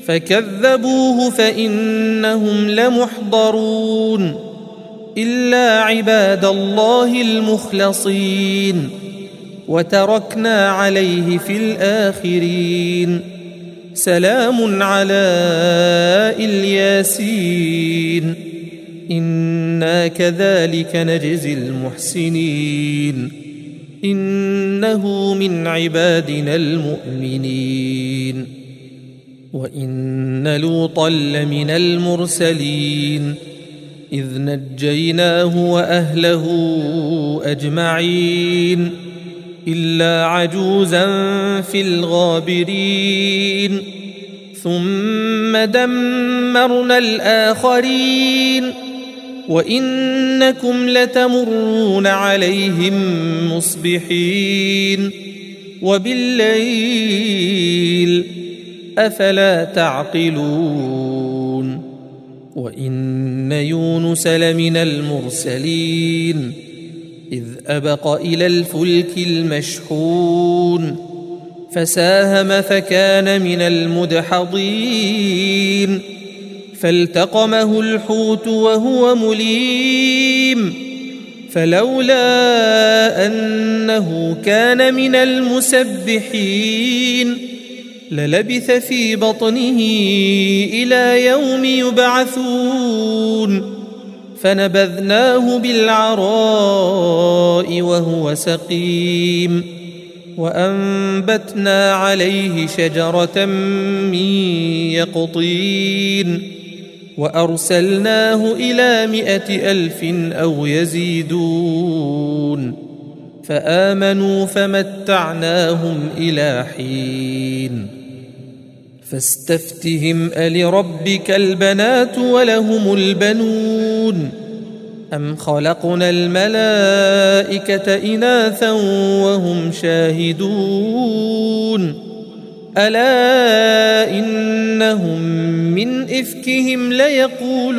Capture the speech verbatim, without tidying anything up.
فكذبوه فإنهم لمحضرون إلا عباد الله المخلصين وتركنا عليه في الآخرين سلام على الياسين إنا كذلك نجزي المحسنين إنه من عبادنا المؤمنين وإن لوطا لمن المرسلين إذ نجيناه وأهله أجمعين إلا عجوزا في الغابرين ثم دمرنا الآخرين وإنكم لتمرون عليهم مصبحين وبالليل أفلا تعقلون وإن يونس لمن المرسلين إذ أبق إلى الفلك المشحون فساهم فكان من المدحضين فالتقمه الحوت وهو مليم فلولا أنه كان من المسبحين للبث في بطنه إلى يوم يبعثون فنبذناه بالعراء وهو سقيم وأنبتنا عليه شجرة من يقطين وأرسلناه إلى مائة ألف أو يزيدون فآمنوا فمتعناهم إلى حين فاستفتهم ألربك البنات ولهم البنون أم خلقنا الملائكة إناثا وهم شاهدون ألا إنهم من إفكهم ليقولون